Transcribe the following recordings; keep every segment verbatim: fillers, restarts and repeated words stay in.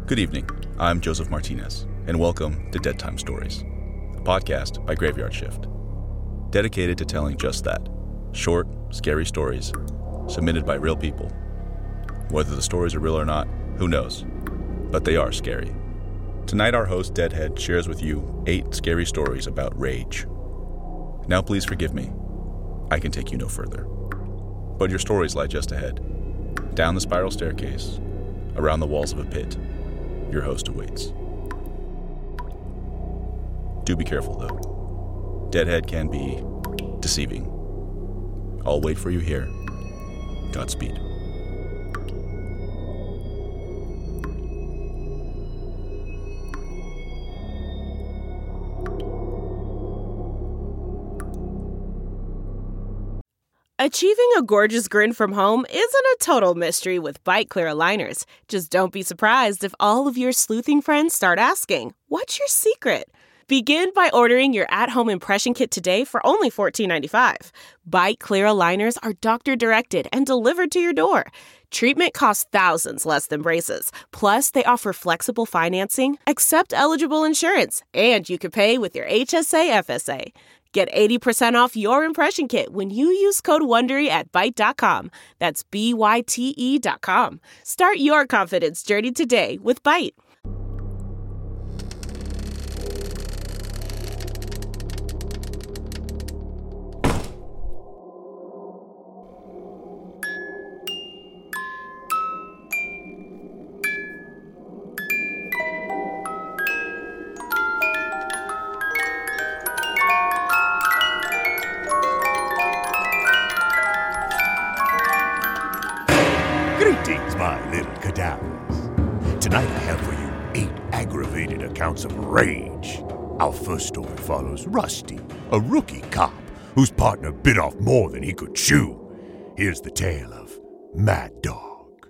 Good evening, I'm Joseph Martinez, and welcome to Dead Time Stories, a podcast by Graveyard Shift, dedicated to telling just that, short, scary stories submitted by real people. Whether the stories are real or not, who knows, but they are scary. Tonight our host, Deadhead, shares with you eight scary stories about rage. Now please forgive me, I can take you no further. But your stories lie just ahead, down the spiral staircase, around the walls of a pit. Your host awaits. Do be careful, though. Deadhead can be deceiving. I'll wait for you here. Godspeed. Achieving a gorgeous grin from home isn't a total mystery with Byte Clear aligners. Just don't be surprised if all of your sleuthing friends start asking, what's your secret? Begin by ordering your at-home impression kit today for only fourteen ninety-five. Byte Clear aligners are doctor-directed and delivered to your door. Treatment costs thousands less than braces. Plus, they offer flexible financing, accept eligible insurance, and you can pay with your H S A F S A. Get eighty percent off your impression kit when you use code WONDERY at byte dot com. That's B Y T E dot com. Start your confidence journey today with Byte. Greetings, my little cadavers. Tonight I have for you eight aggravated accounts of rage. Our first story follows Rusty, a rookie cop whose partner bit off more than he could chew. Here's the tale of Mad Dog.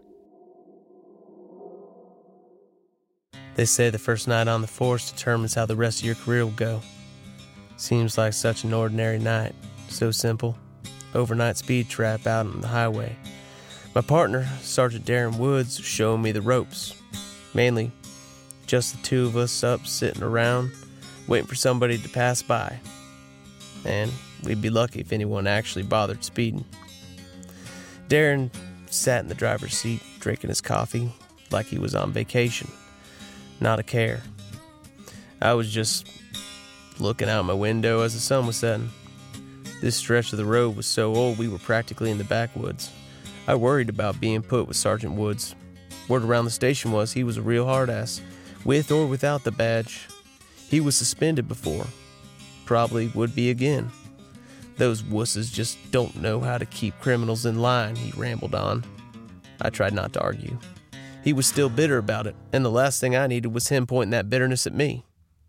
They say the first night on the force determines how the rest of your career will go. Seems like such an ordinary night. So simple. Overnight speed trap out on the highway. My partner, Sergeant Darren Woods, showing me the ropes. Mainly, just the two of us up sitting around, waiting for somebody to pass by. And we'd be lucky if anyone actually bothered speeding. Darren sat in the driver's seat, drinking his coffee like he was on vacation. Not a care. I was just looking out my window as the sun was setting. This stretch of the road was so old we were practically in the backwoods. I worried about being put with Sergeant Woods. Word around the station was he was a real hard-ass, with or without the badge. He was suspended before. Probably would be again. Those wusses just don't know how to keep criminals in line, he rambled on. I tried not to argue. He was still bitter about it, and the last thing I needed was him pointing that bitterness at me.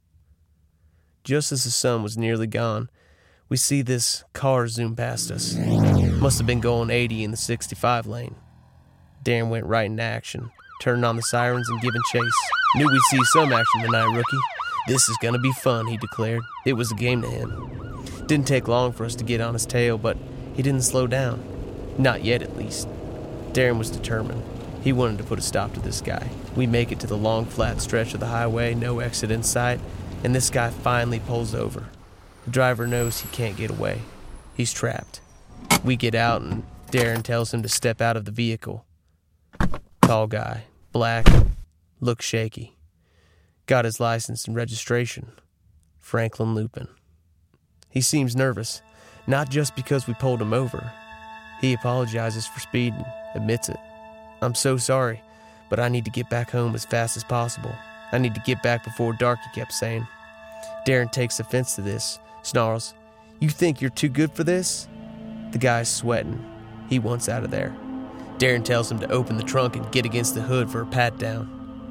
Just as the sun was nearly gone, we see this car zoom past us. Must have been going eighty in the sixty-five lane. Darren went right into action, turning on the sirens and giving chase. Knew we'd see some action tonight, rookie. This is gonna be fun, he declared. It was a game to him. Didn't take long for us to get on his tail, but he didn't slow down. Not yet, at least. Darren was determined. He wanted to put a stop to this guy. We make it to the long, flat stretch of the highway, no exit in sight, and this guy finally pulls over. The driver knows he can't get away. He's trapped. We get out and Darren tells him to step out of the vehicle. Tall guy, black, looks shaky. Got his license and registration. Franklin Lupin. He seems nervous, not just because we pulled him over. He apologizes for speeding, admits it. I'm so sorry, but I need to get back home as fast as possible. I need to get back before dark, he kept saying. Darren takes offense to this, snarls, "You think you're too good for this?" The guy's sweating. He wants out of there. Darren tells him to open the trunk and get against the hood for a pat-down.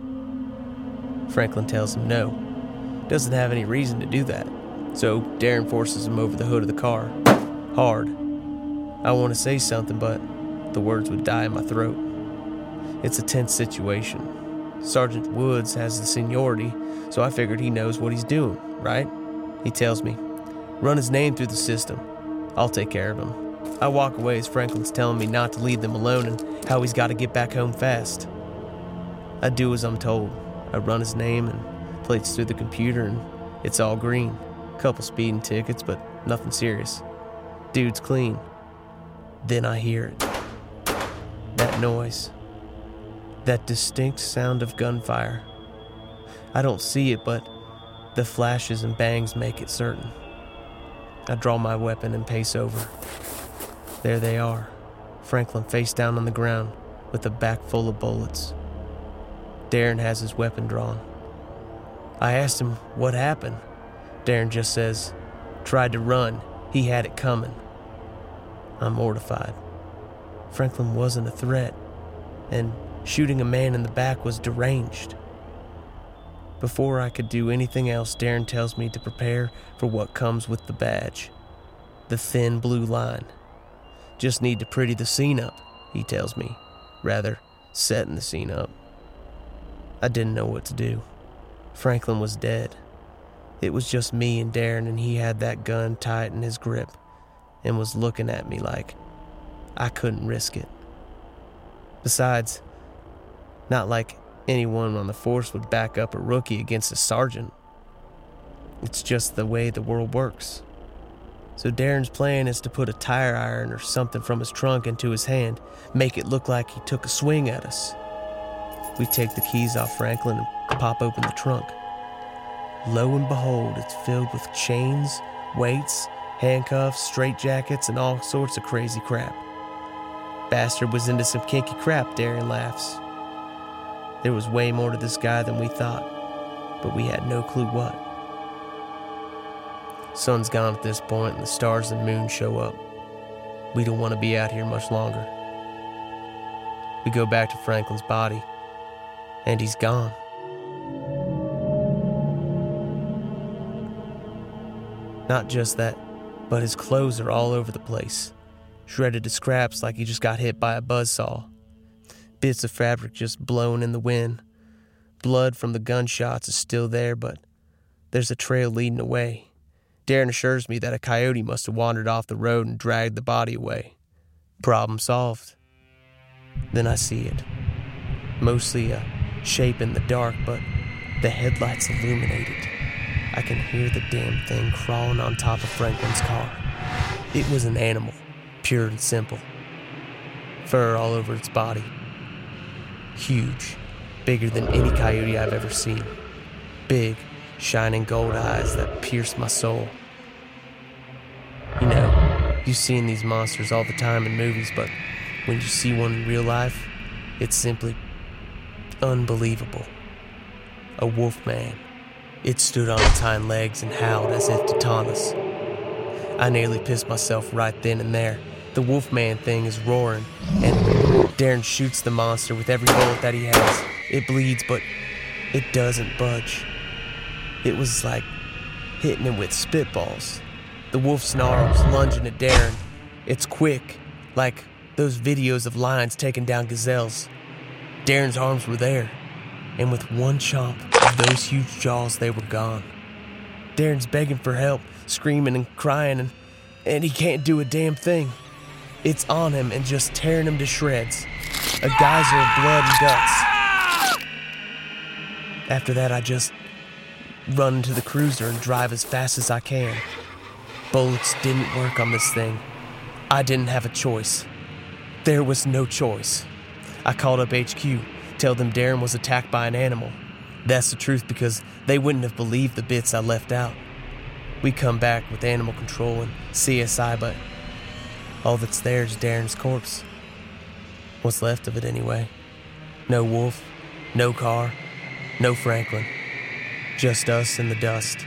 Franklin tells him no. Doesn't have any reason to do that. So Darren forces him over the hood of the car. Hard. I want to say something, but the words would die in my throat. It's a tense situation. Sergeant Woods has the seniority, so I figured he knows what he's doing, right? He tells me, run his name through the system. I'll take care of him. I walk away as Franklin's telling me not to leave them alone and how he's got to get back home fast. I do as I'm told. I run his name and plates through the computer, and it's all green. Couple speeding tickets, but nothing serious. Dude's clean. Then I hear it. That noise. That distinct sound of gunfire. I don't see it, but the flashes and bangs make it certain. I draw my weapon and pace over. There they are, Franklin face down on the ground with a back full of bullets. Darren has his weapon drawn. I asked him what happened. Darren just says, tried to run, he had it coming. I'm mortified. Franklin wasn't a threat, and shooting a man in the back was deranged. Before I could do anything else, Darren tells me to prepare for what comes with the badge. The thin blue line. Just need to pretty the scene up, he tells me. Rather, setting the scene up. I didn't know what to do. Franklin was dead. It was just me and Darren, and he had that gun tight in his grip and was looking at me like I couldn't risk it. Besides, not like anyone on the force would back up a rookie against a sergeant. It's just the way the world works. So Darren's plan is to put a tire iron or something from his trunk into his hand, make it look like he took a swing at us. We take the keys off Franklin and pop open the trunk. Lo and behold, it's filled with chains, weights, handcuffs, straitjackets, and all sorts of crazy crap. Bastard was into some kinky crap, Darren laughs. There was way more to this guy than we thought, but we had no clue what. Sun's gone at this point, and the stars and moon show up. We don't want to be out here much longer. We go back to Franklin's body, and he's gone. Not just that, but his clothes are all over the place, shredded to scraps like he just got hit by a buzzsaw. Bits of fabric just blown in the wind. Blood from the gunshots is still there, but there's a trail leading away. Darren assures me that a coyote must have wandered off the road and dragged the body away. Problem solved. Then I see it. Mostly a shape in the dark, but the headlights illuminated. I can hear the damn thing crawling on top of Franklin's car. It was an animal, pure and simple. Fur all over its body. Huge, bigger than any coyote I've ever seen. Big, shining gold eyes that pierce my soul. You know, you've seen these monsters all the time in movies, but when you see one in real life, it's simply unbelievable. A wolf man. It stood on its hind legs and howled as if to taunt us. I nearly pissed myself right then and there. The wolfman thing is roaring, and Darren shoots the monster with every bullet that he has. It bleeds, but it doesn't budge. It was like hitting him with spitballs. The wolf snarls, lunging at Darren. It's quick, like those videos of lions taking down gazelles. Darren's arms were there, and with one chomp of those huge jaws, they were gone. Darren's begging for help, screaming and crying, and, and he can't do a damn thing. It's on him and just tearing him to shreds. A geyser of blood and guts. After that, I just run into the cruiser and drive as fast as I can. Bullets didn't work on this thing. I didn't have a choice. There was no choice. I called up H Q, tell them Darren was attacked by an animal. That's the truth, because they wouldn't have believed the bits I left out. We come back with animal control and C S I, but all that's there is Darren's corpse. What's left of it anyway. No wolf, no car, no Franklin. Just us in the dust.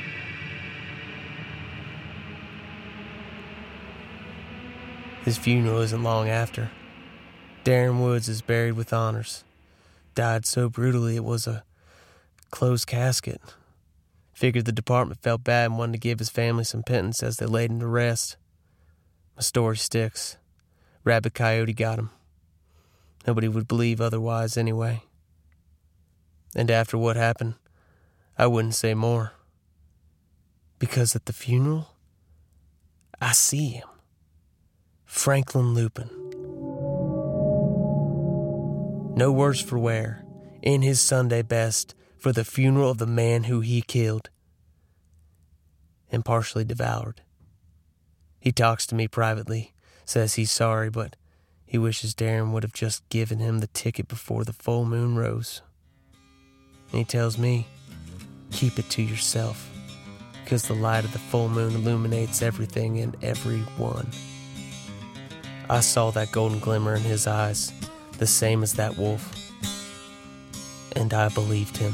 His funeral isn't long after. Darren Woods is buried with honors. Died so brutally it was a closed casket. Figured the department felt bad and wanted to give his family some penance as they laid him to rest. My story sticks. Rabid coyote got him. Nobody would believe otherwise anyway. And after what happened, I wouldn't say more. Because at the funeral, I see him. Franklin Lupin. No worse for wear. In his Sunday best, for the funeral of the man who he killed and partially devoured. He talks to me privately, says he's sorry, but he wishes Darren would have just given him the ticket before the full moon rose. And he tells me, keep it to yourself, because the light of the full moon illuminates everything and everyone. I saw that golden glimmer in his eyes, the same as that wolf, and I believed him.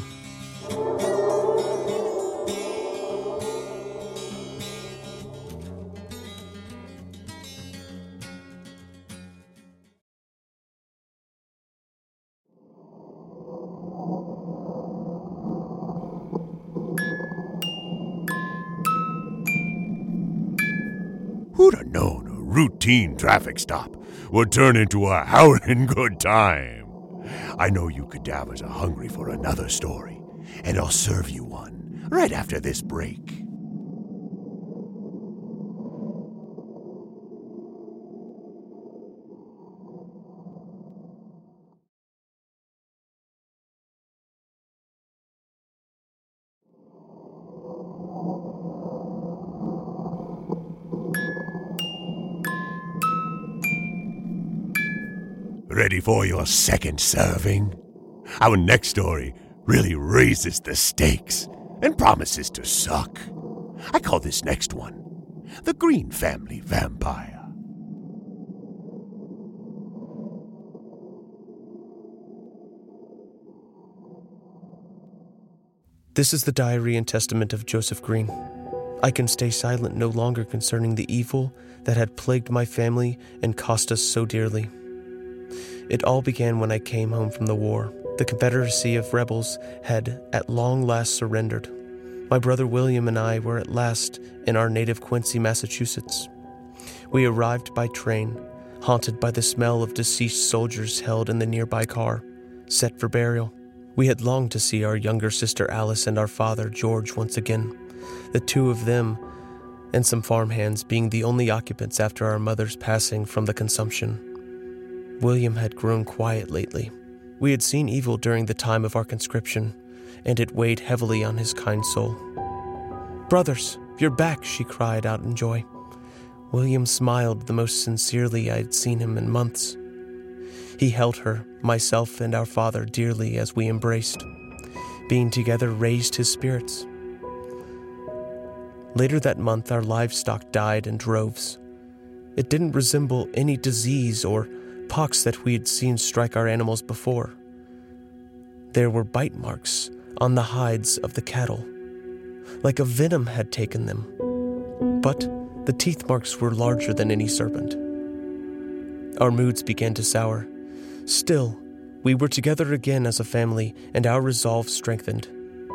Who'd have known a routine traffic stop would turn into a howling good time? I know you cadavers are hungry for another story, and I'll serve you one right after this break. Ready for your second serving? Our next story really raises the stakes and promises to suck. I call this next one The Green Family Vampire. This is the diary and testament of Joseph Green. I can stay silent no longer concerning the evil that had plagued my family and cost us so dearly. It all began when I came home from the war. The Confederacy of rebels had at long last surrendered. My brother William and I were at last in our native Quincy, Massachusetts. We arrived by train, haunted by the smell of deceased soldiers held in the nearby car, set for burial. We had longed to see our younger sister Alice and our father George once again, the two of them and some farmhands being the only occupants after our mother's passing from the consumption. William had grown quiet lately. We had seen evil during the time of our conscription, and it weighed heavily on his kind soul. "Brothers, you're back," she cried out in joy. William smiled the most sincerely I had seen him in months. He held her, myself, and our father dearly as we embraced. Being together raised his spirits. Later that month, our livestock died in droves. It didn't resemble any disease or pox that we had seen strike our animals before. There were bite marks on the hides of the cattle, like a venom had taken them. But the teeth marks were larger than any serpent. Our moods began to sour. Still, we were together again as a family, and our resolve strengthened.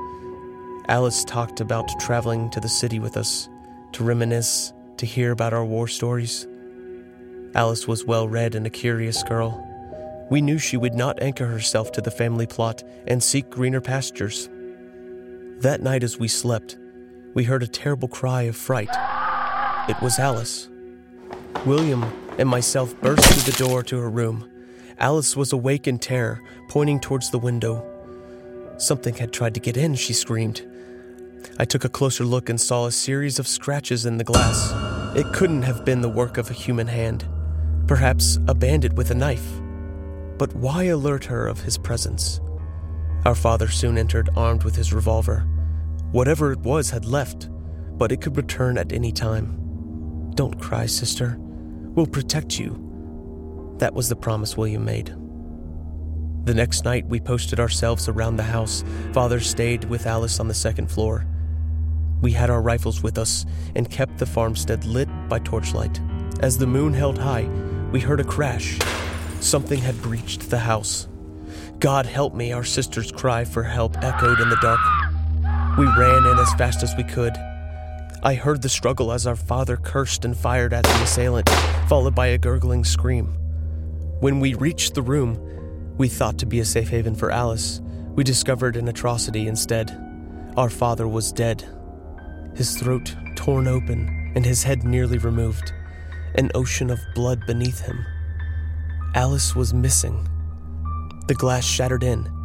Alice talked about traveling to the city with us, to reminisce, to hear about our war stories. Alice was well-read and a curious girl. We knew she would not anchor herself to the family plot and seek greener pastures. That night as we slept, we heard a terrible cry of fright. It was Alice. William and myself burst through the door to her room. Alice was awake in terror, pointing towards the window. Something had tried to get in, she screamed. I took a closer look and saw a series of scratches in the glass. It couldn't have been the work of a human hand. Perhaps a bandit with a knife. But why alert her of his presence? Our father soon entered, armed with his revolver. Whatever it was had left, but it could return at any time. "Don't cry, sister. We'll protect you." That was the promise William made. The next night, we posted ourselves around the house. Father stayed with Alice on the second floor. We had our rifles with us and kept the farmstead lit by torchlight. As the moon held high, we heard a crash. Something had breached the house. "God help me," our sister's cry for help echoed in the dark. We ran in as fast as we could. I heard the struggle as our father cursed and fired at the assailant, followed by a gurgling scream. When we reached the room we thought to be a safe haven for Alice, we discovered an atrocity instead. Our father was dead, his throat torn open and his head nearly removed, an ocean of blood beneath him. Alice was missing. The glass shattered in.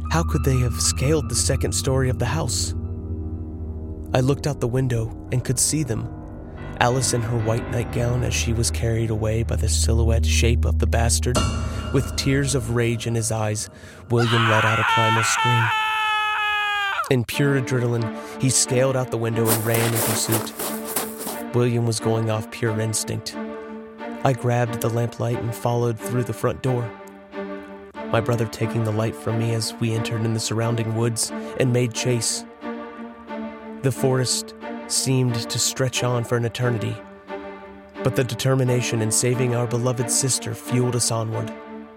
How could they have scaled the second story of the house? I looked out the window and could see them. Alice in her white nightgown as she was carried away by the silhouette shape of the bastard. With tears of rage in his eyes, William let out a primal scream. In pure adrenaline, he scaled out the window and ran in pursuit. William was going off pure instinct. I grabbed the lamplight and followed through the front door, my brother taking the light from me as we entered in the surrounding woods and made chase. The forest seemed to stretch on for an eternity, but the determination in saving our beloved sister fueled us onward.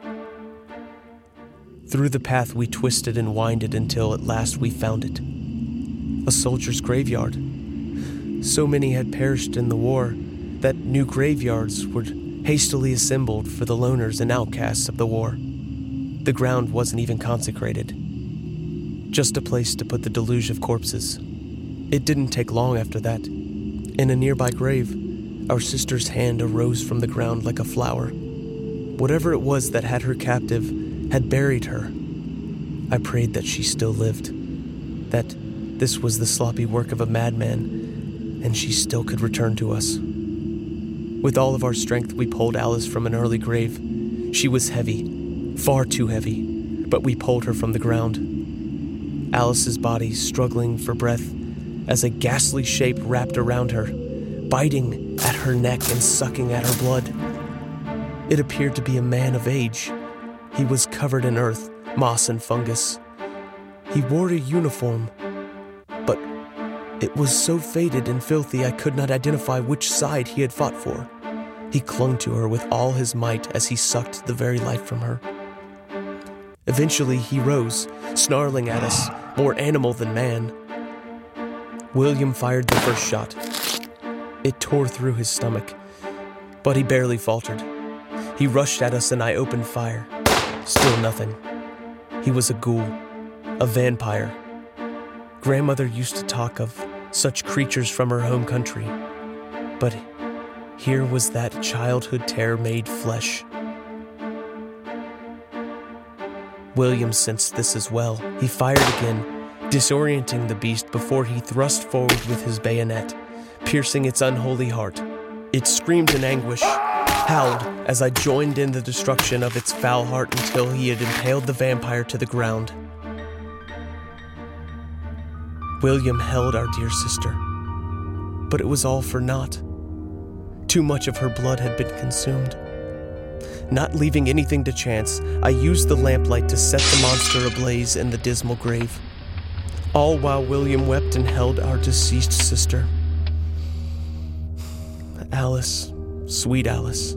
Through the path we twisted and winded until at last we found it. A soldier's graveyard. So many had perished in the war that new graveyards were hastily assembled for the loners and outcasts of the war. The ground wasn't even consecrated, just a place to put the deluge of corpses. It didn't take long after that. In a nearby grave, our sister's hand arose from the ground like a flower. Whatever it was that had her captive had buried her. I prayed that she still lived, that this was the sloppy work of a madman, and she still could return to us. With all of our strength, we pulled Alice from an early grave. She was heavy, far too heavy, but we pulled her from the ground. Alice's body struggling for breath as a ghastly shape wrapped around her, biting at her neck and sucking at her blood. It appeared to be a man of age. He was covered in earth, moss, and fungus. He wore a uniform, but it was so faded and filthy I could not identify which side he had fought for. He clung to her with all his might as he sucked the very life from her. Eventually he rose, snarling at us, more animal than man. William fired the first shot. It tore through his stomach, but he barely faltered. He rushed at us and I opened fire. Still nothing. He was a ghoul, a vampire. Grandmother used to talk of such creatures from her home country, but here was that childhood terror made flesh. William sensed this as well. He fired again, disorienting the beast before he thrust forward with his bayonet, piercing its unholy heart. It screamed in anguish, howled as I joined in the destruction of its foul heart until he had impaled the vampire to the ground. William held our dear sister, but it was all for naught. Too much of her blood had been consumed. Not leaving anything to chance, I used the lamplight to set the monster ablaze in the dismal grave, all while William wept and held our deceased sister. Alice, sweet Alice.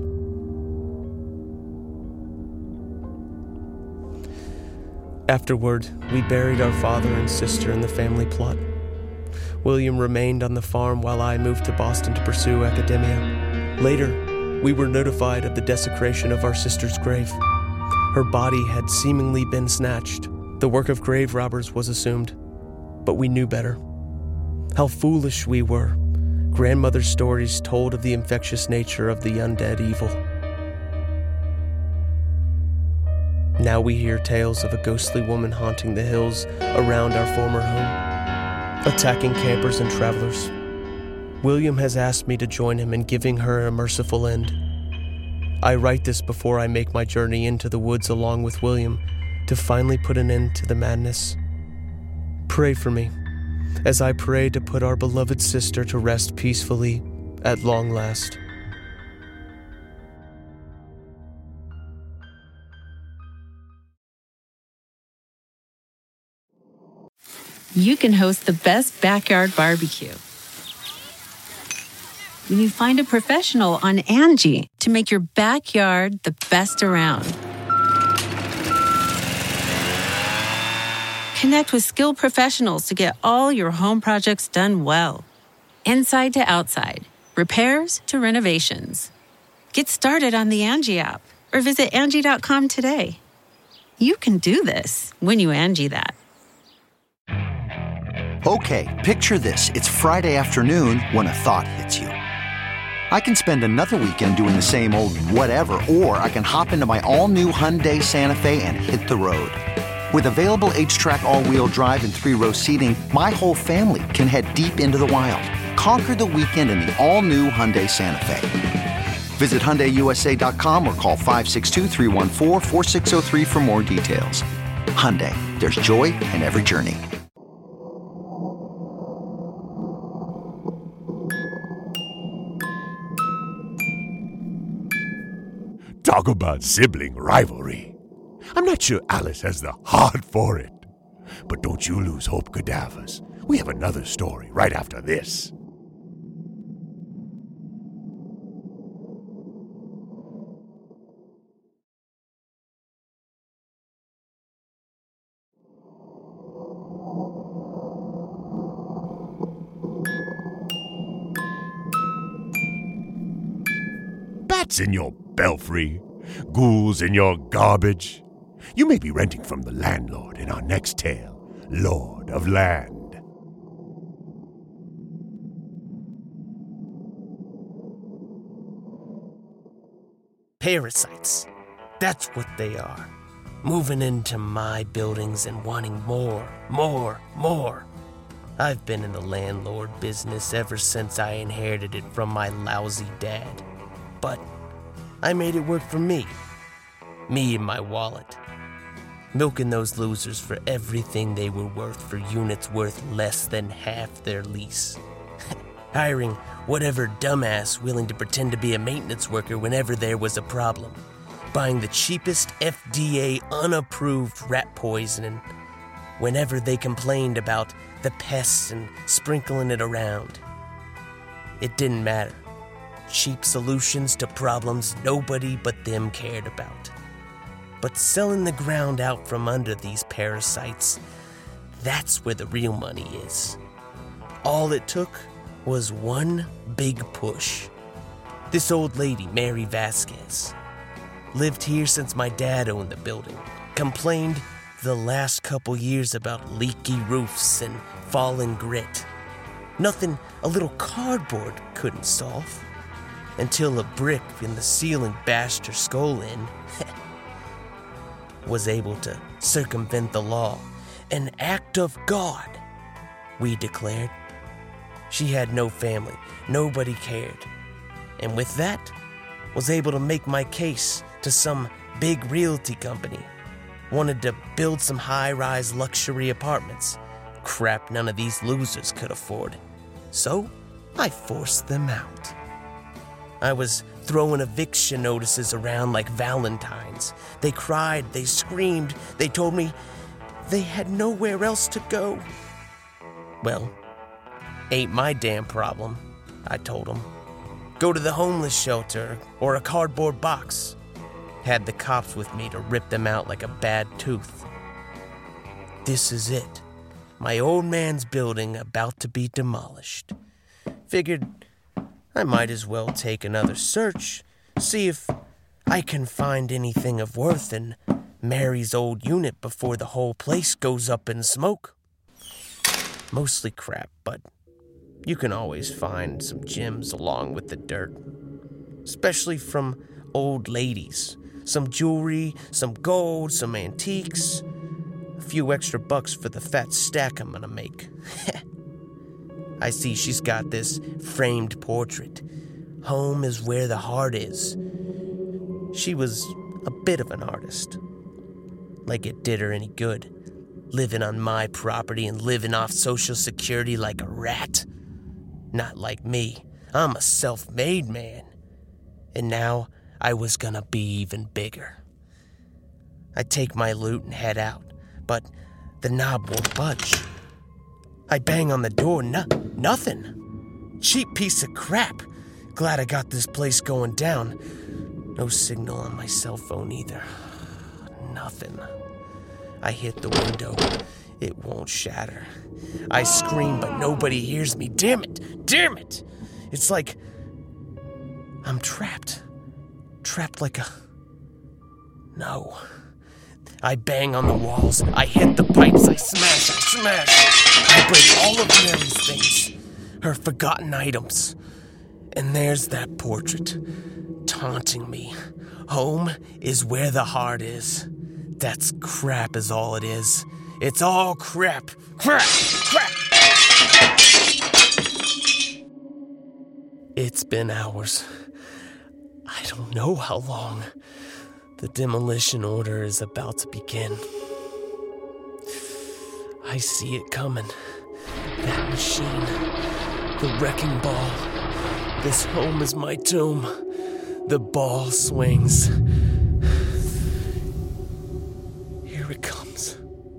Afterward, we buried our father and sister in the family plot. William remained on the farm while I moved to Boston to pursue academia. Later, we were notified of the desecration of our sister's grave. Her body had seemingly been snatched. The work of grave robbers was assumed, but we knew better. How foolish we were. Grandmother's stories told of the infectious nature of the undead evil. Now we hear tales of a ghostly woman haunting the hills around our former home, attacking campers and travelers. William has asked me to join him in giving her a merciful end. I write this before I make my journey into the woods along with William to finally put an end to the madness. Pray for me, as I pray to put our beloved sister to rest peacefully at long last. You can host the best backyard barbecue when you find a professional on Angie to make your backyard the best around. Connect with skilled professionals to get all your home projects done well. Inside to outside, repairs to renovations. Get started on the Angie app or visit Angie dot com today. You can do this when you Angie that. Okay, picture this. It's Friday afternoon when a thought hits you. I can spend another weekend doing the same old whatever, or I can hop into my all-new Hyundai Santa Fe and hit the road. With available H-Track all-wheel drive and three-row seating, my whole family can head deep into the wild. Conquer the weekend in the all-new Hyundai Santa Fe. Visit Hyundai U S A dot com or call five six two, three one four, four six zero three for more details. Hyundai, there's joy in every journey. Talk about sibling rivalry. I'm not sure Alice has the heart for it. But don't you lose hope, cadavers. We have another story right after this. Bats in your belfry, ghouls in your garbage. You may be renting from the landlord in our next tale, Lord of Land. Parasites. That's what they are. Moving into my buildings and wanting more, more, more. I've been in the landlord business ever since I inherited it from my lousy dad. But I made it work for me. Me and my wallet. Milking those losers for everything they were worth for units worth less than half their lease. Hiring whatever dumbass willing to pretend to be a maintenance worker whenever there was a problem. Buying the cheapest F D A unapproved rat poison whenever they complained about the pests and sprinkling it around. It didn't matter. Cheap solutions to problems nobody but them cared about. But selling the ground out from under these parasites, that's where the real money is. All it took was one big push. This old lady, Mary Vasquez, lived here since my dad owned the building. Complained the last couple years about leaky roofs and falling grit. Nothing a little cardboard couldn't solve. Until a brick in the ceiling bashed her skull in. Was able to circumvent the law. An act of God, we declared. She had no family. Nobody cared. And with that, was able to make my case to some big realty company. Wanted to build some high-rise luxury apartments. Crap none of these losers could afford. So, I forced them out. I was throwing eviction notices around like Valentine's. They cried, they screamed, they told me they had nowhere else to go. Well, ain't my damn problem, I told them. Go to the homeless shelter or a cardboard box. Had the cops with me to rip them out like a bad tooth. This is it. My old man's building about to be demolished. Figured I might as well take another search, see if I can find anything of worth in Mary's old unit before the whole place goes up in smoke. Mostly crap, but you can always find some gems along with the dirt. Especially from old ladies. Some jewelry, some gold, some antiques. A few extra bucks for the fat stack I'm gonna make. I see she's got this framed portrait. Home is where the heart is. She was a bit of an artist. Like it did her any good. Living on my property and living off Social Security like a rat. Not like me. I'm a self-made man. And now I was gonna be even bigger. I take my loot and head out, but the knob won't budge. I bang on the door, no- nothing. Cheap piece of crap. Glad I got this place going down. No signal on my cell phone either. Nothing. I hit the window. It won't shatter. I scream, but nobody hears me. Damn it! Damn it! It's like I'm trapped. Trapped like a... No. I bang on the walls. I hit the pipes. I smash. I smash. I break all of Mary's things. Her forgotten items. And there's that portrait, taunting me. Home is where the heart is. That's crap is all it is. It's all crap. Crap! Crap! It's been hours. I don't know how long. The demolition order is about to begin. I see it coming. That machine. The wrecking ball. This home is my tomb. The ball swings. Here it comes.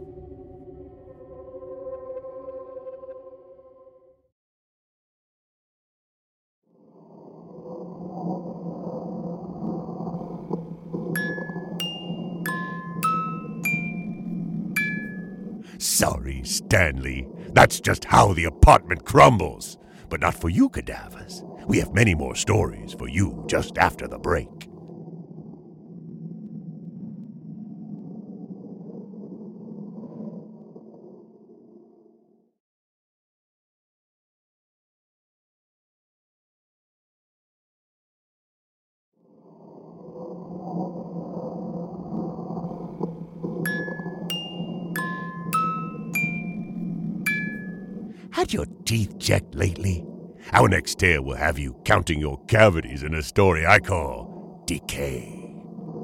Sorry, Stanley. That's just how the apartment crumbles. But not for you, cadavers. We have many more stories for you just after the break. Had your teeth checked lately? Our next tale will have you counting your cavities in a story I call Decay.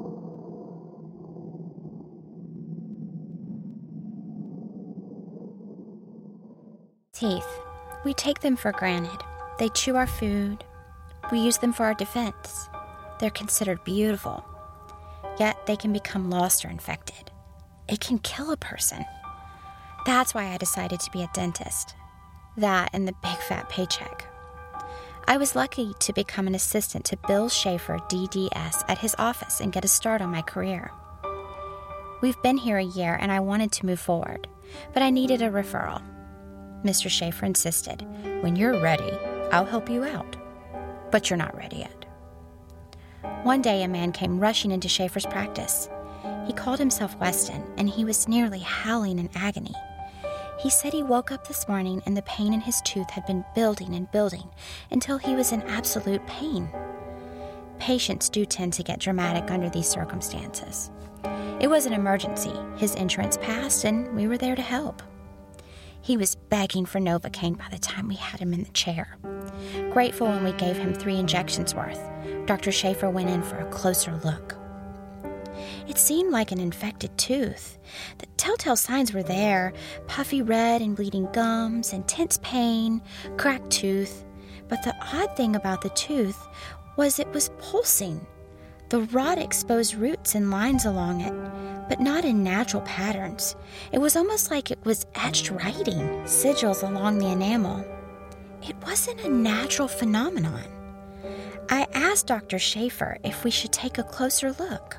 Teeth. We take them for granted. They chew our food. We use them for our defense. They're considered beautiful. Yet they can become lost or infected. It can kill a person. That's why I decided to be a dentist. That and the big fat paycheck. I was lucky to become an assistant to Bill Schaefer, D D S, at his office and get a start on my career. We've been here a year and I wanted to move forward, but I needed a referral. Mister Schaefer insisted, "When you're ready, I'll help you out." But you're not ready yet. One day a man came rushing into Schaefer's practice. He called himself Weston and he was nearly howling in agony. He said he woke up this morning and the pain in his tooth had been building and building until he was in absolute pain. Patients do tend to get dramatic under these circumstances. It was an emergency. His insurance passed and we were there to help. He was begging for Novocaine by the time we had him in the chair. Grateful when we gave him three injections worth, Doctor Schaefer went in for a closer look. It seemed like an infected tooth. The telltale signs were there: puffy red and bleeding gums, intense pain, cracked tooth. But the odd thing about the tooth was it was pulsing. The rot exposed roots and lines along it, but not in natural patterns. It was almost like it was etched writing, sigils along the enamel. It wasn't a natural phenomenon. I asked Doctor Schaefer if we should take a closer look.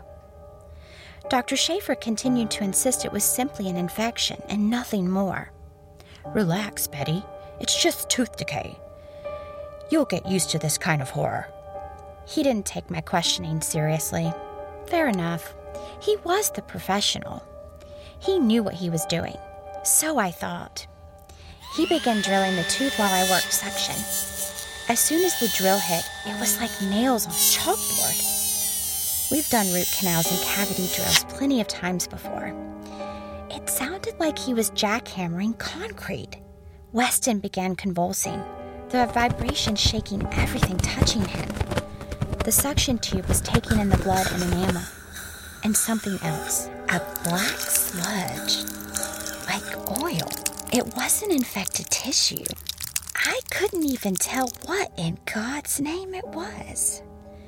Doctor Schaefer continued to insist it was simply an infection and nothing more. "Relax, Betty. It's just tooth decay. You'll get used to this kind of horror." He didn't take my questioning seriously. Fair enough. He was the professional. He knew what he was doing. So I thought. He began drilling the tooth while I worked suction. As soon as the drill hit, it was like nails on a chalkboard. We've done root canals and cavity drills plenty of times before. It sounded like he was jackhammering concrete. Weston began convulsing, the vibration shaking everything touching him. The suction tube was taking in the blood and enamel. And something else, a black sludge, like oil. It wasn't infected tissue. I couldn't even tell what in God's name it was.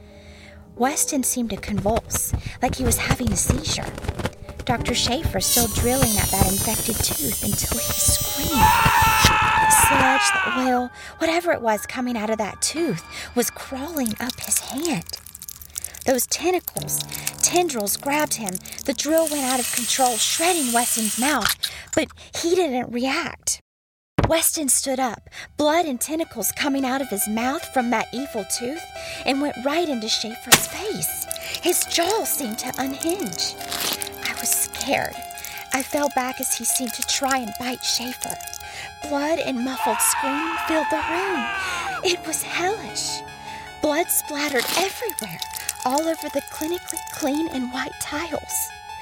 Weston seemed to convulse, like he was having a seizure. Doctor Schaefer still drilling at that infected tooth until he screamed. The sludge, the oil, whatever it was coming out of that tooth was crawling up his hand. Those tentacles, tendrils grabbed him. The drill went out of control, shredding Weston's mouth, but he didn't react. Weston stood up, blood and tentacles coming out of his mouth from that evil tooth, and went right into Schaefer's face. His jaw seemed to unhinge. I was scared. I fell back as he seemed to try and bite Schaefer. Blood and muffled scream filled the room. It was hellish. Blood splattered everywhere, all over the clinically clean and white tiles.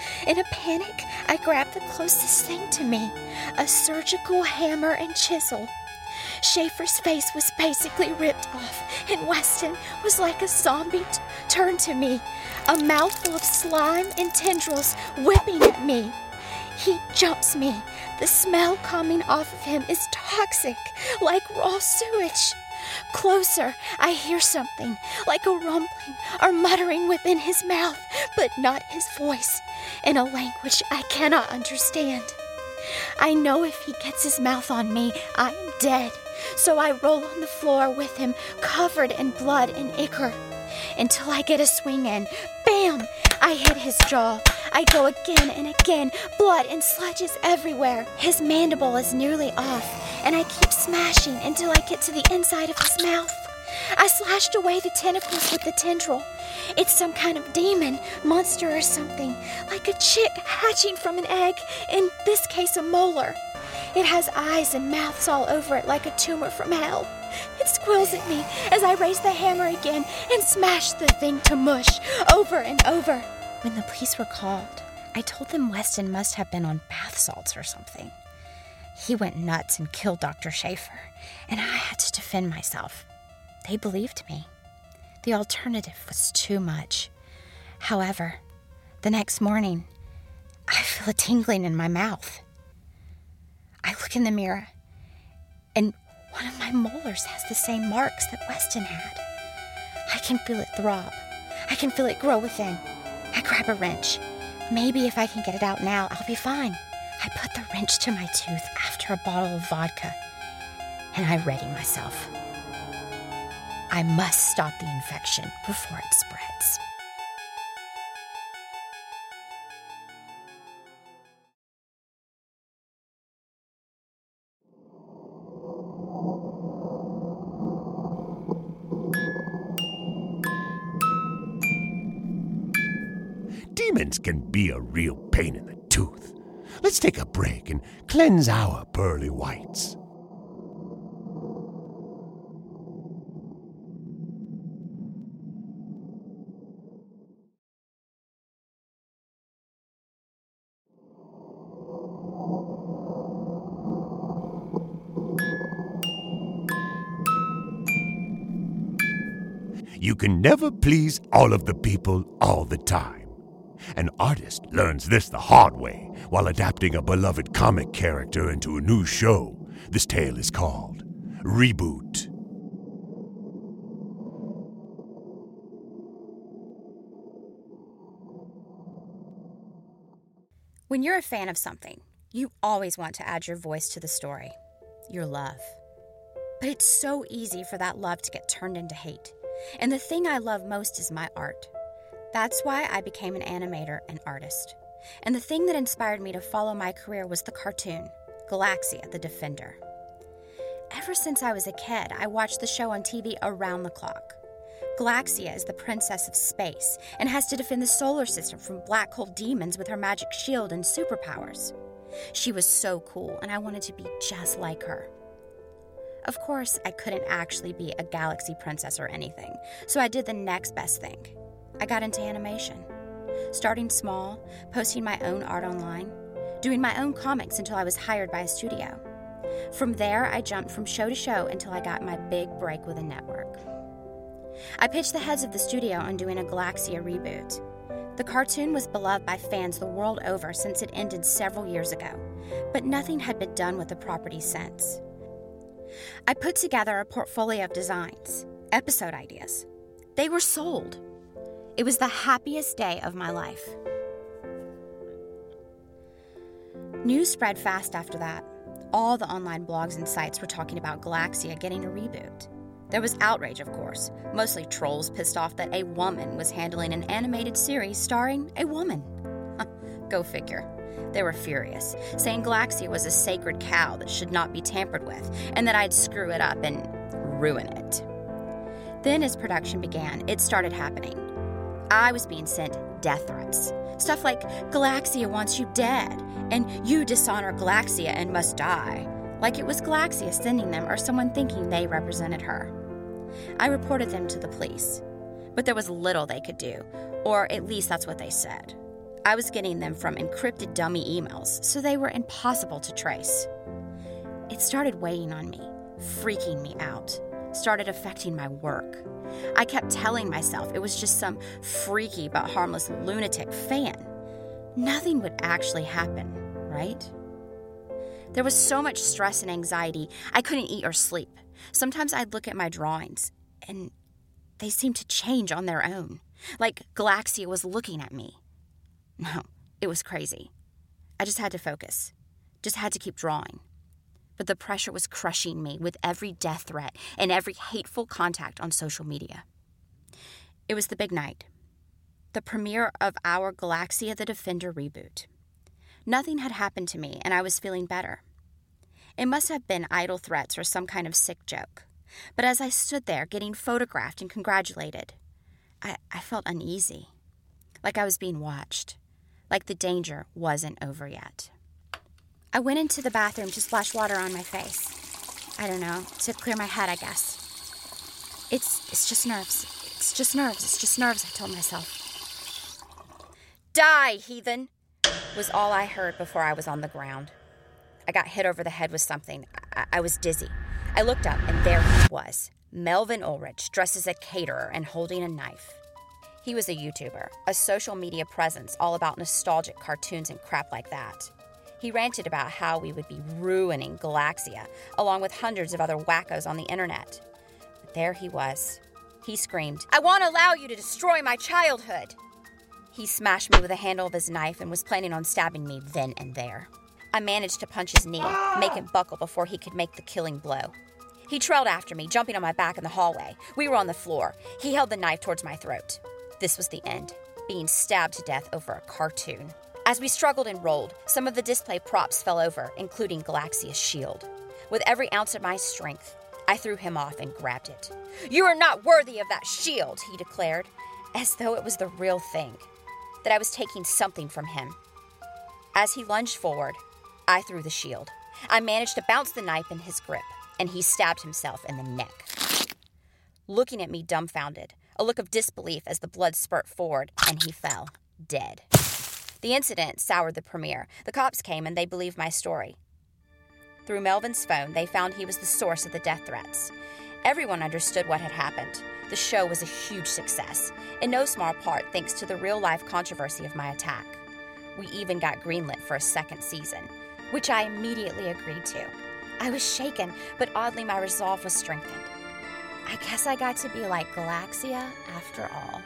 In a panic, I grabbed the closest thing to me, a surgical hammer and chisel. Schaefer's face was basically ripped off, and Weston was like a zombie t- turned to me, a mouthful of slime and tendrils whipping at me. He jumps me. The smell coming off of him is toxic, like raw sewage. Closer, I hear something, like a rumbling or muttering within his mouth, but not his voice, in a language I cannot understand. I know if he gets his mouth on me, I am dead, so I roll on the floor with him, covered in blood and ichor, until I get a swing in. Bam! I hit his jaw. I go again and again, blood and sludges everywhere. His mandible is nearly off, and I keep smashing until I get to the inside of his mouth. I slashed away the tentacles with the tendril. It's some kind of demon, monster or something, like a chick hatching from an egg, in this case a molar. It has eyes and mouths all over it like a tumor from hell. It squeals at me as I raise the hammer again and smash the thing to mush over and over. When the police were called, I told them Weston must have been on bath salts or something. He went nuts and killed Doctor Schaefer, and I had to defend myself. They believed me. The alternative was too much. However, the next morning, I feel a tingling in my mouth. I look in the mirror, and one of my molars has the same marks that Weston had. I can feel it throb. I can feel it grow within. I grab a wrench. Maybe if I can get it out now, I'll be fine. I put the wrench to my tooth after a bottle of vodka, and I ready myself. I must stop the infection before it spreads. Demons can be a real pain in the tooth. Let's take a break and cleanse our pearly whites. You can never please all of the people all the time. An artist learns this the hard way while adapting a beloved comic character into a new show. This tale is called Reboot. When you're a fan of something, you always want to add your voice to the story, your love. But it's so easy for that love to get turned into hate. And the thing I love most is my art. That's why I became an animator and artist. And the thing that inspired me to follow my career was the cartoon, Galaxia the Defender. Ever since I was a kid, I watched the show on T V around the clock. Galaxia is the princess of space and has to defend the solar system from black hole demons with her magic shield and superpowers. She was so cool, and I wanted to be just like her. Of course, I couldn't actually be a galaxy princess or anything, so I did the next best thing. I got into animation. Starting small, posting my own art online, doing my own comics until I was hired by a studio. From there, I jumped from show to show until I got my big break with a network. I pitched the heads of the studio on doing a Galaxia reboot. The cartoon was beloved by fans the world over since it ended several years ago, but nothing had been done with the property since. I put together a portfolio of designs, episode ideas. They were sold. It was the happiest day of my life. News spread fast after that. All the online blogs and sites were talking about Galaxia getting a reboot. There was outrage, of course, mostly trolls pissed off that a woman was handling an animated series starring a woman. Go figure. They were furious, saying Galaxia was a sacred cow that should not be tampered with, and that I'd screw it up and ruin it. Then as production began, it started happening. I was being sent death threats. Stuff like, Galaxia wants you dead, and you dishonor Galaxia and must die. Like it was Galaxia sending them or someone thinking they represented her. I reported them to the police, but there was little they could do, or at least that's what they said. I was getting them from encrypted dummy emails, so they were impossible to trace. It started weighing on me, freaking me out, started affecting my work. I kept telling myself it was just some freaky but harmless lunatic fan. Nothing would actually happen, right? There was so much stress and anxiety, I couldn't eat or sleep. Sometimes I'd look at my drawings, and they seemed to change on their own, like Galaxia was looking at me. No, it was crazy. I just had to focus, just had to keep drawing. But the pressure was crushing me with every death threat and every hateful contact on social media. It was the big night, the premiere of our Galaxia the Defender reboot. Nothing had happened to me, and I was feeling better. It must have been idle threats or some kind of sick joke. But as I stood there getting photographed and congratulated, I, I felt uneasy, like I was being watched, like the danger wasn't over yet. I went into the bathroom to splash water on my face. I don't know, to clear my head, I guess. It's it's just nerves. It's just nerves. It's just nerves, I told myself. Die, heathen, was all I heard before I was on the ground. I got hit over the head with something. I, I was dizzy. I looked up, and there he was, Melvin Ulrich, dressed as a caterer and holding a knife. He was a YouTuber, a social media presence all about nostalgic cartoons and crap like that. He ranted about how we would be ruining Galaxia, along with hundreds of other wackos on the internet. But there he was. He screamed, "I won't allow you to destroy my childhood!" He smashed me with the handle of his knife and was planning on stabbing me then and there. I managed to punch his knee, make it buckle before he could make the killing blow. He trailed after me, jumping on my back in the hallway. We were on the floor. He held the knife towards my throat. This was the end, being stabbed to death over a cartoon. As we struggled and rolled, some of the display props fell over, including Galaxia's shield. With every ounce of my strength, I threw him off and grabbed it. "You are not worthy of that shield," he declared, as though it was the real thing, that I was taking something from him. As he lunged forward, I threw the shield. I managed to bounce the knife in his grip, and he stabbed himself in the neck. Looking at me dumbfounded, a look of disbelief as the blood spurted forward, and he fell, dead. The incident soured the premiere. The cops came, and they believed my story. Through Melvin's phone, they found he was the source of the death threats. Everyone understood what had happened. The show was a huge success, in no small part thanks to the real-life controversy of my attack. We even got greenlit for a second season, which I immediately agreed to. I was shaken, but oddly my resolve was strengthened. I guess I got to be like Galaxia after all.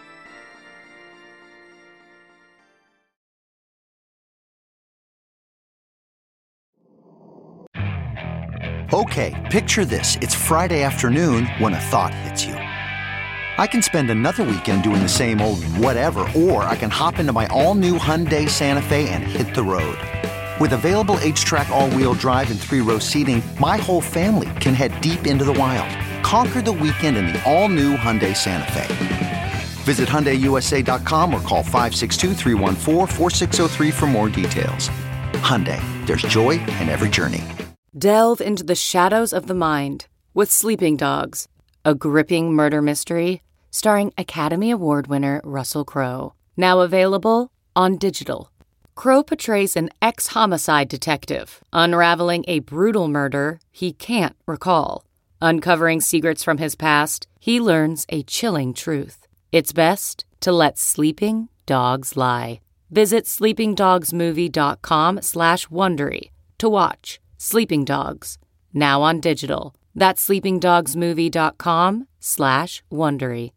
Okay, picture this. It's Friday afternoon when a thought hits you. I can spend another weekend doing the same old whatever, or I can hop into my all-new Hyundai Santa Fe and hit the road. With available H-Track all-wheel drive and three-row seating, my whole family can head deep into the wild. Conquer the weekend in the all-new Hyundai Santa Fe. Visit Hyundai U S A dot com or call five six two, three one four, four six zero three for more details. Hyundai, there's joy in every journey. Delve into the shadows of the mind with Sleeping Dogs, a gripping murder mystery starring Academy Award winner Russell Crowe. Now available on digital. Crowe portrays an ex-homicide detective unraveling a brutal murder he can't recall. Uncovering secrets from his past, he learns a chilling truth. It's best to let sleeping dogs lie. Visit sleeping dogs movie dot com slash Wondery to watch Sleeping Dogs, now on digital. That's sleeping dogs movie dot com slash Wondery.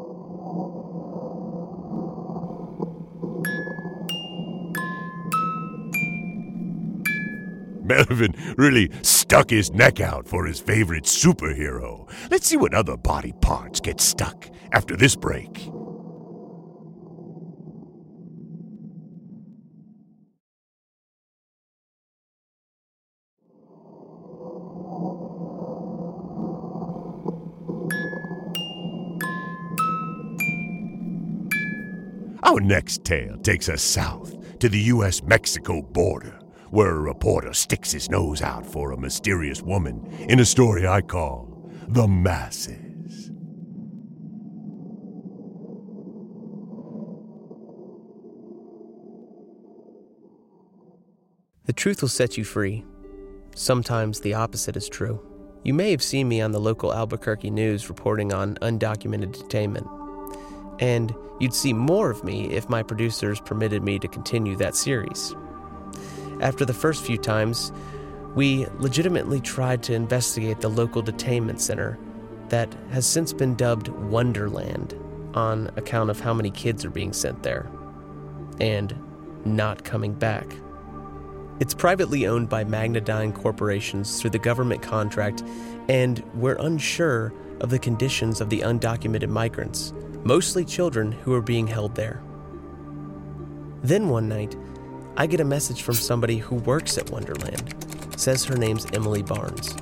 Melvin really stuck his neck out for his favorite superhero. Let's see what other body parts get stuck after this break. Our next tale takes us south to the U S Mexico border, where a reporter sticks his nose out for a mysterious woman in a story I call The Masses. The truth will set you free. Sometimes the opposite is true. You may have seen me on the local Albuquerque news reporting on undocumented detainment. And you'd see more of me if my producers permitted me to continue that series. After the first few times, we legitimately tried to investigate the local detainment center that has since been dubbed Wonderland on account of how many kids are being sent there and not coming back. It's privately owned by Magnadyne corporations through the government contract, and we're unsure of the conditions of the undocumented migrants, mostly children who are being held there. Then one night, I get a message from somebody who works at Wonderland. Says her name's Emily Barnes.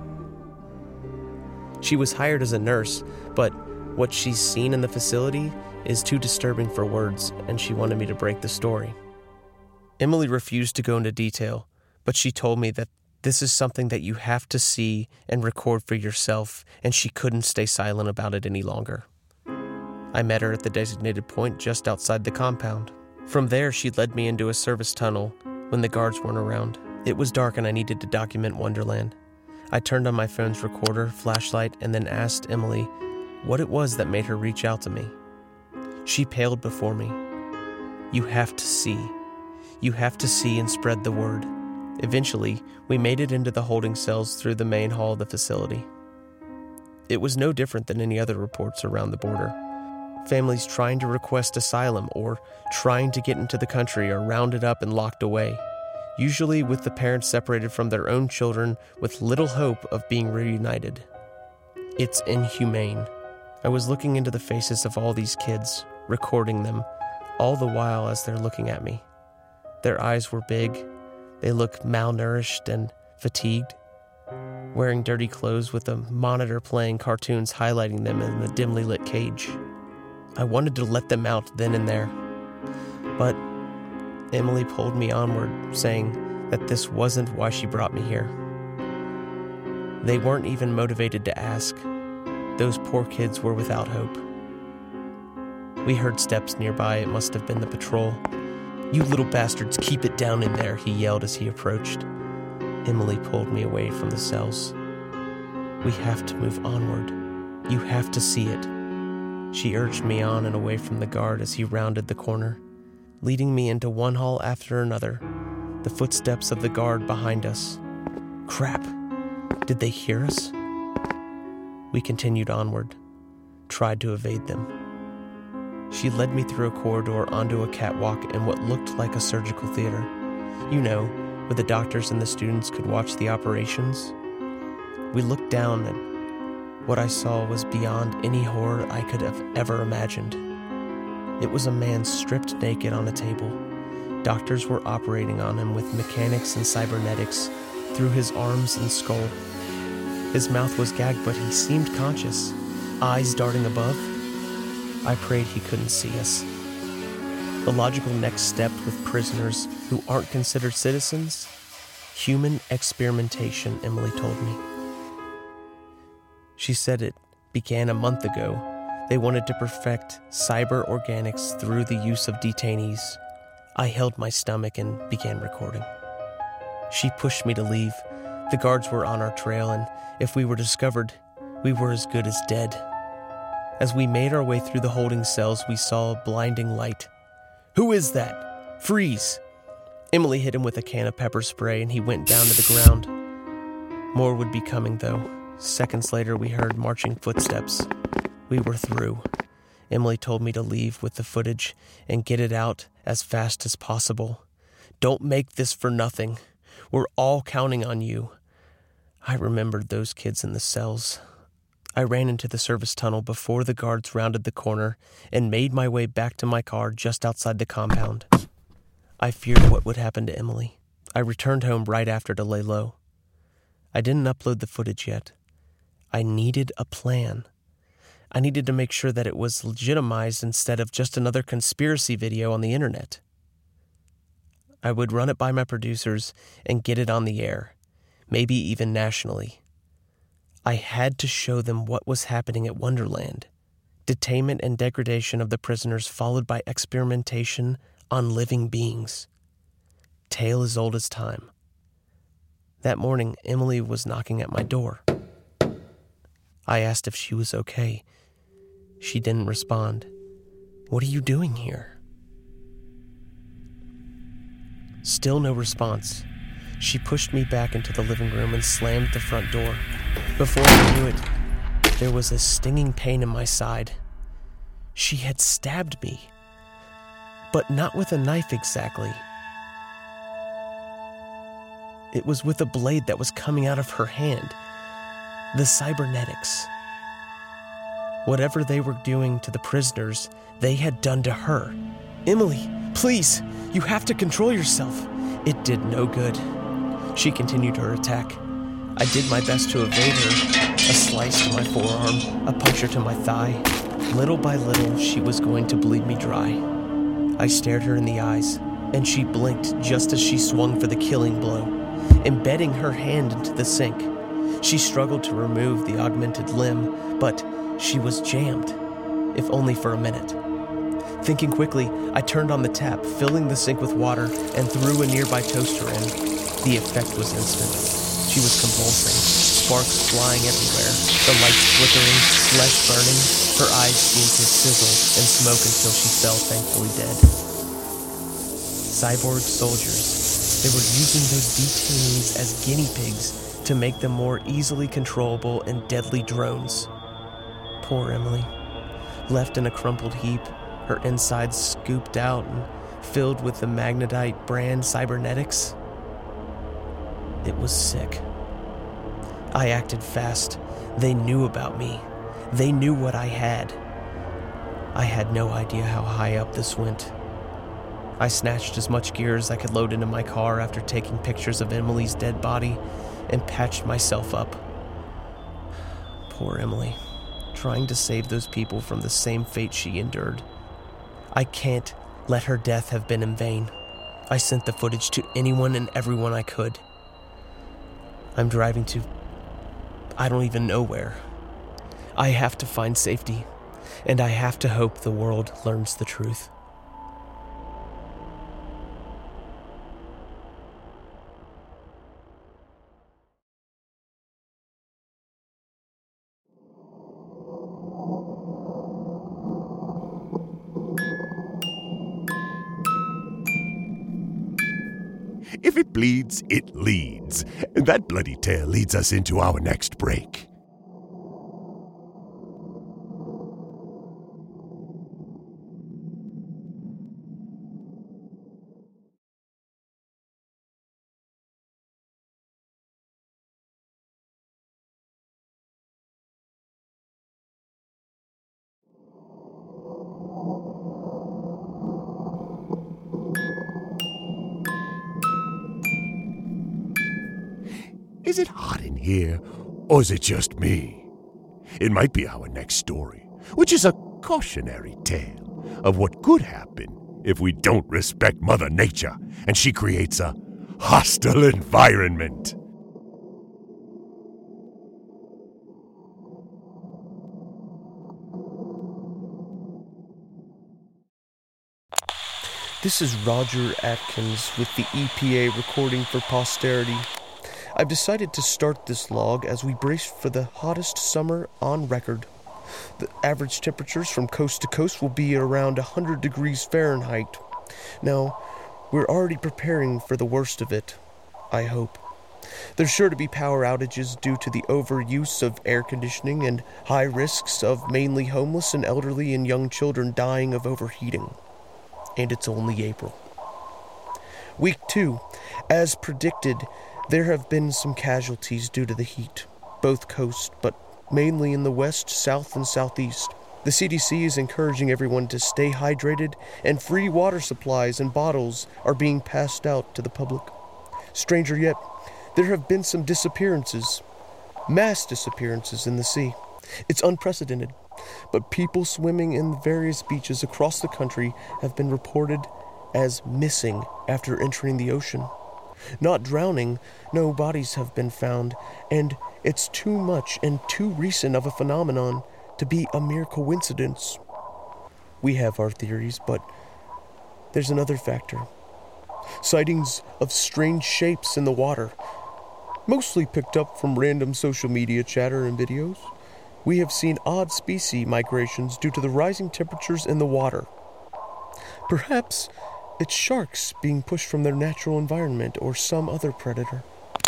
She was hired as a nurse, but what she's seen in the facility is too disturbing for words, and she wanted me to break the story. Emily refused to go into detail, but she told me that this is something that you have to see and record for yourself, and she couldn't stay silent about it any longer. I met her at the designated point just outside the compound. From there, she led me into a service tunnel when the guards weren't around. It was dark and I needed to document Wonderland. I turned on my phone's recorder, flashlight, and then asked Emily what it was that made her reach out to me. She paled before me. You have to see. You have to see and spread the word. Eventually, we made it into the holding cells through the main hall of the facility. It was no different than any other reports around the border. Families trying to request asylum or trying to get into the country are rounded up and locked away, usually with the parents separated from their own children with little hope of being reunited. It's inhumane. I was looking into the faces of all these kids, recording them, all the while as they're looking at me. Their eyes were big. They looked malnourished and fatigued, wearing dirty clothes with a monitor playing cartoons highlighting them in the dimly lit cage. I wanted to let them out then and there, but Emily pulled me onward, saying that this wasn't why she brought me here. They weren't even motivated to ask. Those poor kids were without hope. We heard steps nearby. It must have been the patrol. You little bastards, keep it down in there, he yelled as he approached. Emily pulled me away from the cells. We have to move onward. You have to see it. She urged me on and away from the guard as he rounded the corner, leading me into one hall after another, the footsteps of the guard behind us. Crap! Did they hear us? We continued onward, tried to evade them. She led me through a corridor onto a catwalk in what looked like a surgical theater. You know, where the doctors and the students could watch the operations. We looked down and what I saw was beyond any horror I could have ever imagined. It was a man stripped naked on a table. Doctors were operating on him with mechanics and cybernetics through his arms and skull. His mouth was gagged, but he seemed conscious, eyes darting above. I prayed he couldn't see us. The logical next step with prisoners who aren't considered citizens? Human experimentation, Emily told me. She said it began a month ago. They wanted to perfect cyber organics through the use of detainees. I held my stomach and began recording. She pushed me to leave. The guards were on our trail, and if we were discovered, we were as good as dead. As we made our way through the holding cells, we saw a blinding light. Who is that? Freeze! Emily hit him with a can of pepper spray, and he went down to the ground. More would be coming, though. Seconds later, we heard marching footsteps. We were through. Emily told me to leave with the footage and get it out as fast as possible. Don't make this for nothing. We're all counting on you. I remembered those kids in the cells. I ran into the service tunnel before the guards rounded the corner and made my way back to my car just outside the compound. I feared what would happen to Emily. I returned home right after to lay low. I didn't upload the footage yet. I needed a plan. I needed to make sure that it was legitimized instead of just another conspiracy video on the internet. I would run it by my producers and get it on the air, maybe even nationally. I had to show them what was happening at Wonderland. Detainment and degradation of the prisoners followed by experimentation on living beings. tale as old as time. That morning, Emily was knocking at my door. I asked if she was okay. She didn't respond. "What are you doing here?" Still no response. She pushed me back into the living room and slammed the front door. Before I knew it, there was a stinging pain in my side. She had stabbed me, but not with a knife exactly. It was with a blade that was coming out of her hand. The cybernetics. Whatever they were doing to the prisoners, they had done to her. "Emily, please, you have to control yourself." It did no good. She continued her attack. I did my best to evade her. A slice to my forearm, a puncture to my thigh. Little by little, she was going to bleed me dry. I stared her in the eyes, and she blinked just as she swung for the killing blow, embedding her hand into the sink. She struggled to remove the augmented limb, but she was jammed, if only for a minute. Thinking quickly, I turned on the tap, filling the sink with water, and threw a nearby toaster in. The effect was instant. She was convulsing, sparks flying everywhere, the lights flickering, flesh burning. Her eyes seemed to sizzle and smoke until she fell thankfully dead. Cyborg soldiers. They were using those detainees as guinea pigs to make them more easily controllable and deadly drones. Poor Emily, left in a crumpled heap, her insides scooped out and filled with the Magnetite brand cybernetics. It was sick. I acted fast. They knew about me. They knew what I had. I had no idea how high up this went. I snatched as much gear as I could load into my car after taking pictures of Emily's dead body and patched myself up. Poor Emily, trying to save those people from the same fate she endured. I can't let her death have been in vain. I sent the footage to anyone and everyone I could. I'm driving to... I don't even know where. I have to find safety, and I have to hope the world learns the truth. If it bleeds, it leads. And that bloody tale leads us into our next break. Is it hot in here, or is it just me? It might be our next story, which is a cautionary tale of what could happen if we don't respect Mother Nature and she creates a hostile environment. This is Roger Atkins with the E P A recording for posterity. I've decided to start this log as we brace for the hottest summer on record. The average temperatures from coast to coast will be around one hundred degrees Fahrenheit. Now, we're already preparing for the worst of it, I hope. There's sure to be power outages due to the overuse of air conditioning and high risks of mainly homeless and elderly and young children dying of overheating. And it's only April. Week two, as predicted, there have been some casualties due to the heat, both coasts, but mainly in the west, south, and southeast. The C D C is encouraging everyone to stay hydrated, and free water supplies and bottles are being passed out to the public. Stranger yet, there have been some disappearances, mass disappearances in the sea. It's unprecedented, but people swimming in various beaches across the country have been reported as missing after entering the ocean. Not drowning, no bodies have been found, and it's too much and too recent of a phenomenon to be a mere coincidence. We have our theories, but there's another factor. sightings of strange shapes in the water, mostly picked up from random social media chatter and videos. We have seen odd species migrations due to the rising temperatures in the water. Perhaps it's sharks being pushed from their natural environment or some other predator.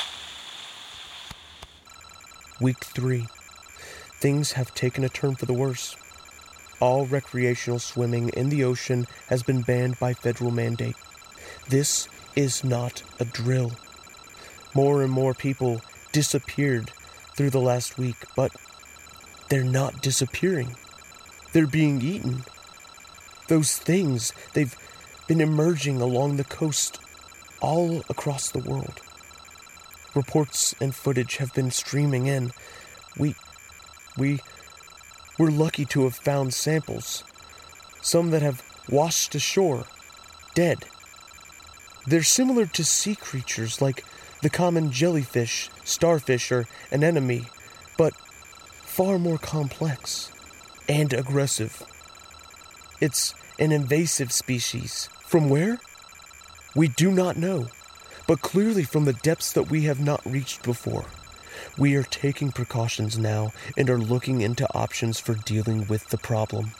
Week three. Things have taken a turn for the worse. All recreational swimming in the ocean has been banned by federal mandate. This is not a drill. More and more people disappeared through the last week, but they're not disappearing. They're being eaten. Those things, they've been emerging along the coast all across the world. Reports and footage have been streaming in. We, we, we're lucky to have found samples. Some that have washed ashore, dead. They're similar to sea creatures like the common jellyfish, starfish, or anemone, but far more complex and aggressive. It's an invasive species. From where? We do not know, but clearly from the depths that we have not reached before. We are taking precautions now and are looking into options for dealing with the problem.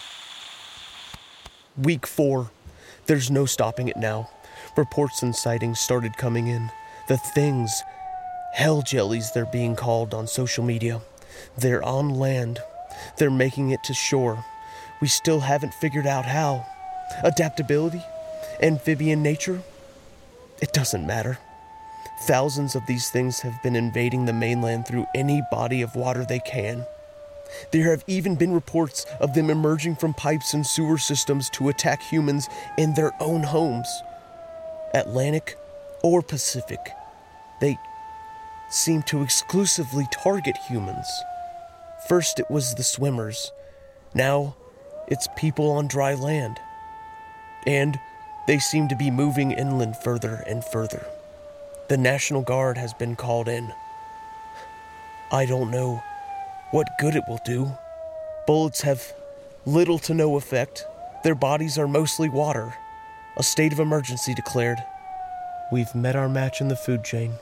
Week four. There's no stopping it now. Reports and sightings started coming in. The things, hell jellies they're being called on social media. They're on land. They're making it to shore. We still haven't figured out how. Adaptability? Amphibian nature? It doesn't matter. Thousands of these things have been invading the mainland through any body of water they can. There have even been reports of them emerging from pipes and sewer systems to attack humans in their own homes. Atlantic or Pacific, they seem to exclusively target humans. First it was the swimmers. Now it's people on dry land. And they seem to be moving inland further and further. The National Guard has been called in. I don't know what good it will do. Bullets have little to no effect. Their bodies are mostly water. A state of emergency declared. We've met our match in the food chain.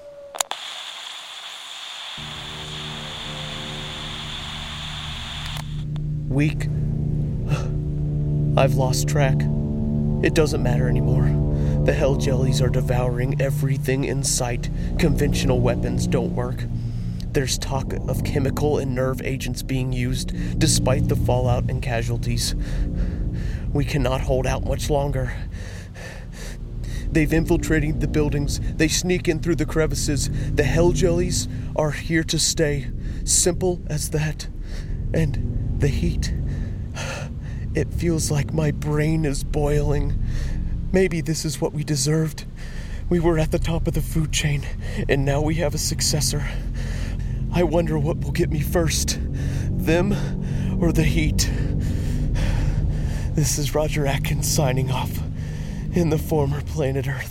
Week. I've lost track. It doesn't matter anymore. The hell jellies are devouring everything in sight. Conventional weapons don't work. There's talk of chemical and nerve agents being used, despite the fallout and casualties. We cannot hold out much longer. They've infiltrated the buildings. They sneak in through the crevices. The hell jellies are here to stay. Simple as that. And the heat. It feels like my brain is boiling. Maybe this is what we deserved. We were at the top of the food chain, and now we have a successor. I wonder what will get me first. Them or the heat. This is Roger Atkins signing off in the former planet Earth.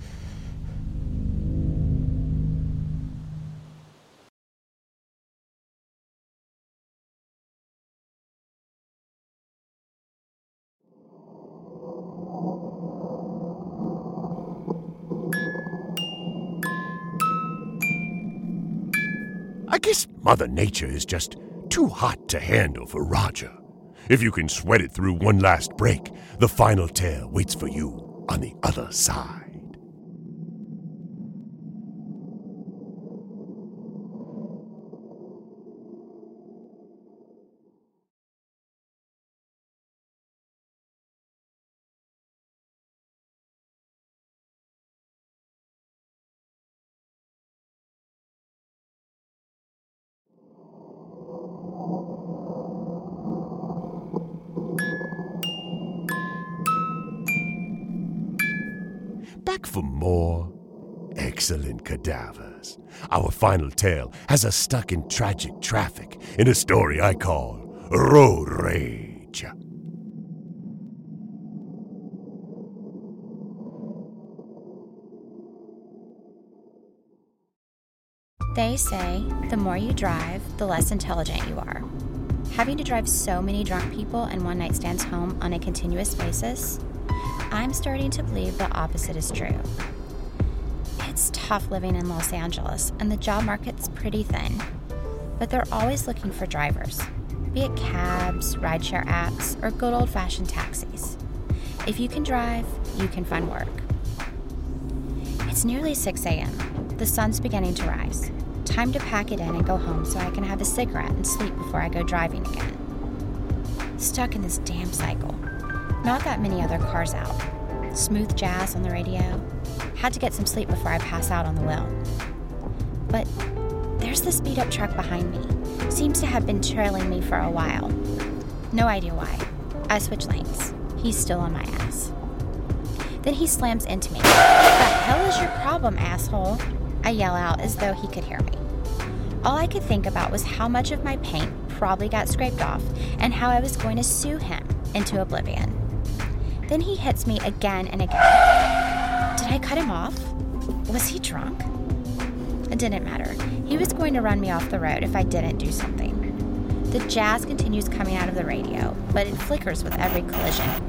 I guess Mother Nature is just too hot to handle for Roger. If you can sweat it through one last break, the final tale waits for you on the other side. Back for more excellent cadavers. Our final tale has us stuck in tragic traffic in a story I call Road Rage. They say the more you drive, the less intelligent you are. Having to drive so many drunk people and one-night stands home on a continuous basis, I'm starting to believe the opposite is true. It's tough living in Los Angeles, and the job market's pretty thin. But they're always looking for drivers, be it cabs, rideshare apps, or good old-fashioned taxis. If you can drive, you can find work. It's nearly six a.m. The sun's beginning to rise. Time to pack it in and go home so I can have a cigarette and sleep before I go driving again. Stuck in this damn cycle. Not that many other cars out. Smooth jazz on the radio. Had to get some sleep before I pass out on the wheel. But there's the speed-up truck behind me. Seems to have been trailing me for a while. No idea why. I switch lanes. He's still on my ass. Then he slams into me. What the hell is your problem, asshole? I yell out as though he could hear me. All I could think about was how much of my paint probably got scraped off and how I was going to sue him into oblivion. Then he hits me again and again. Did I cut him off? Was he drunk? It didn't matter. He was going to run me off the road if I didn't do something. The jazz continues coming out of the radio, but it flickers with every collision.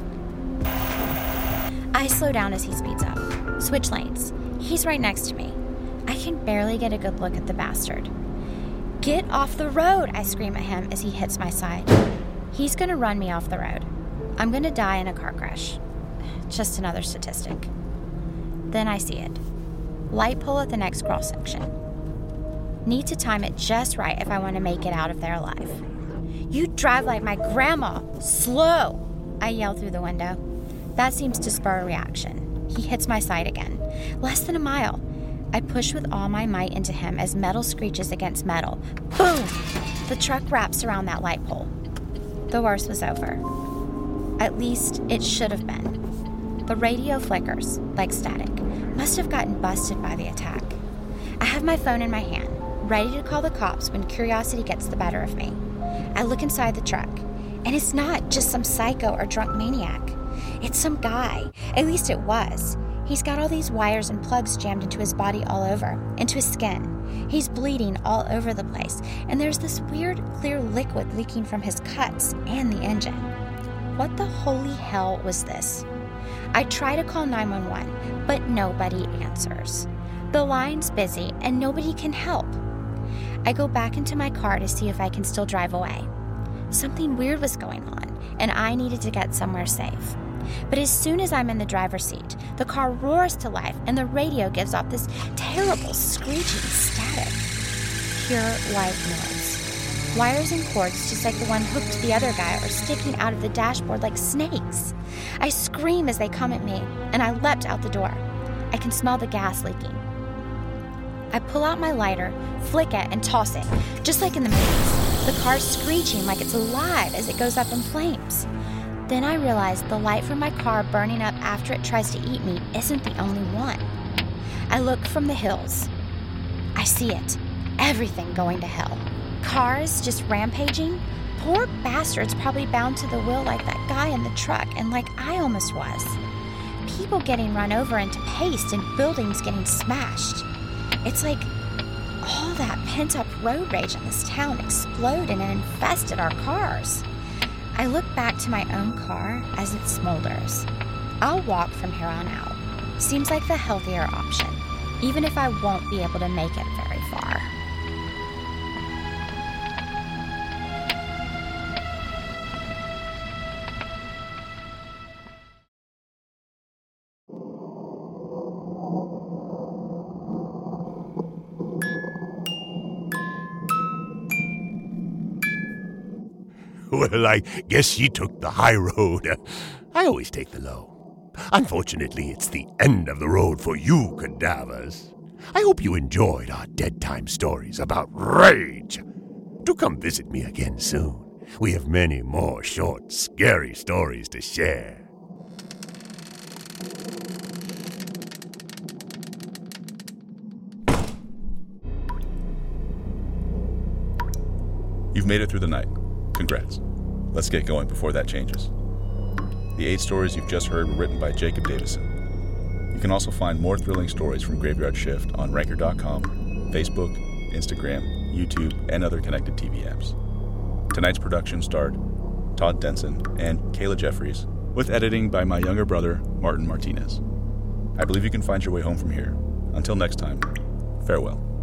I slow down as he speeds up. Switch lanes. He's right next to me. I can barely get a good look at the bastard. Get off the road, I scream at him as he hits my side. He's gonna run me off the road. I'm gonna die in a car crash. Just another statistic. Then I see it. Light pole at the next cross section. Need to time it just right if I want to make it out of there alive. You drive like my grandma. Slow! I yell through the window. That seems to spur a reaction. He hits my side again. Less than a mile. I push with all my might into him as metal screeches against metal. Boom! The truck wraps around that light pole. The worst was over. At least it should have been. The radio flickers, like static. Must have gotten busted by the attack. I have my phone in my hand, ready to call the cops when curiosity gets the better of me. I look inside the truck, and it's not just some psycho or drunk maniac. It's some guy. At least it was. He's got all these wires and plugs jammed into his body all over, into his skin. He's bleeding all over the place, and there's this weird, clear liquid leaking from his cuts and the engine. What the holy hell was this? I try to call nine one one, but nobody answers. The line's busy, and nobody can help. I go back into my car to see if I can still drive away. Something weird was going on, and I needed to get somewhere safe. But as soon as I'm in the driver's seat, the car roars to life, and the radio gives off this terrible screeching static. Pure white noise. Wires and cords, just like the one hooked to the other guy, are sticking out of the dashboard like snakes. I scream as they come at me, and I leapt out the door. I can smell the gas leaking. I pull out my lighter, flick it, and toss it, just like in the movies. The car's screeching like it's alive as it goes up in flames. Then I realize the light from my car burning up after it tries to eat me isn't the only one. I look from the hills. I see it. Everything going to hell. Cars just rampaging. Poor bastards probably bound to the wheel like that guy in the truck and like I almost was. People getting run over into paste and buildings getting smashed. It's like all that pent-up road rage in this town exploded and infested our cars. I look back to my own car as it smolders. I'll walk from here on out. Seems like the healthier option, even if I won't be able to make it very far. Well, I guess she took the high road. I always take the low. Unfortunately, it's the end of the road for you cadavers. I hope you enjoyed our Dead Time stories about rage. Do come visit me again soon. We have many more short, scary stories to share. You've made it through the night. Congrats. Let's get going before that changes. The eight stories you've just heard were written by Jacob Davison. You can also find more thrilling stories from Graveyard Shift on Ranker dot com, Facebook, Instagram, YouTube, and other connected T V apps. Tonight's production starred Todd Denson and Kayla Jeffries, with editing by my younger brother, Martin Martinez. I believe you can find your way home from here. Until next time, farewell.